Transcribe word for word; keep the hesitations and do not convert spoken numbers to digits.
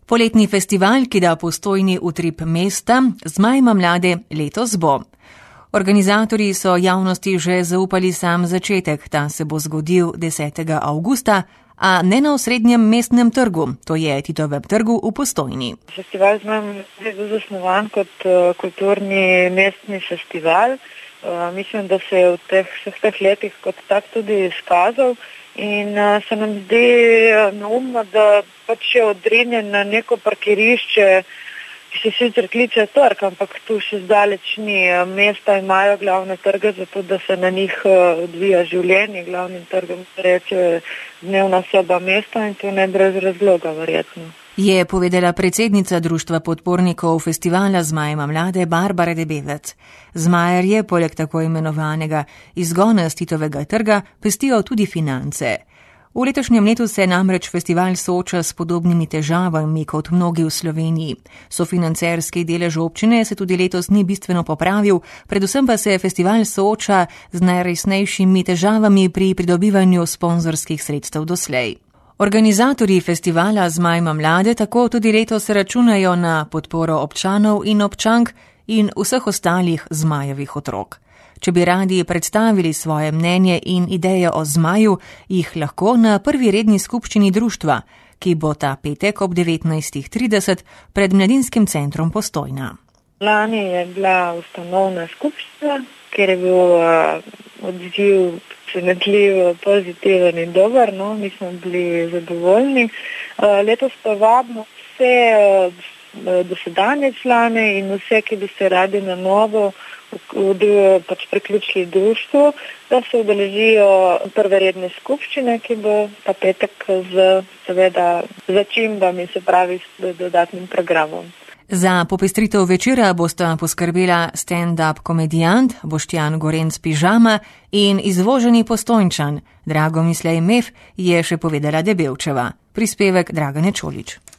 Poletni festival, ki da Postojni utrip mesta, Zmaj ima mlade, letos bo. Organizatorji so javnosti že zaupali sam začetek, ta se bo zgodil desetega avgusta, a ne na osrednjem mestnem trgu, to je Titovem trgu v Postojni. Festival Zmaj je bil zasnovan kot uh, kulturni mestni festival. Uh, mislim, da se je v teh vseh teh letih kot tak tudi izkazal in uh, se nam zdi uh, neumno, da pač je odrinjen na neko parkirišče, ki se sicer kliče trg, ampak tu še zdaleč ni. Mesta imajo glavne trge, zato da se na njih odvija življenje. Glavnim trgom se reče dnevna soba mesta in to ne brez razloga, verjetno. Je povedala predsednica Društva podpornikov festivala Zmaj ima mlade Barbara Debevec. Zmajerje, poleg tako imenovanega izgona s Titovega trga, pestijo tudi finance. V letošnjem letu se namreč festival sooča s podobnimi težavami kot mnogi v Sloveniji. Sofinancerski delež občine se tudi letos ni bistveno popravil, predvsem pa se festival sooča z najresnejšimi težavami pri pridobivanju sponzorskih sredstev doslej. Organizatorji festivala Zmaj ima mlade tako tudi letos računajo na podporo občanov in občank in vseh ostalih zmajevih otrok. Če bi radi predstavili svoje mnenje in ideje o zmaju, jih lahko na prvi redni skupščini društva, ki bo ta petek ob devetnajstih trideset pred Mladinskim centrom Postojna. Lani je bila ustanovna skupščina, kjer je bil uh, odziv presenetljiv, pozitiven in dober, no, mi smo bili zadovoljni. Uh, letos pa vabimo vse uh, dosedanje člane in vse, ki bi se radi na novo pač priključili društvu, da se udeležijo prve redne skupščine, ki bo ta petek z seveda začimbami, se pravi s dodatnim programom. Za popestritev večera bosta poskrbela stand-up komedijant Boštjan Gorenc Pižama in izvoženi Postojnčan Dragomislej Mef, je še povedala Debevčeva. Prispevek Dragane Čolič.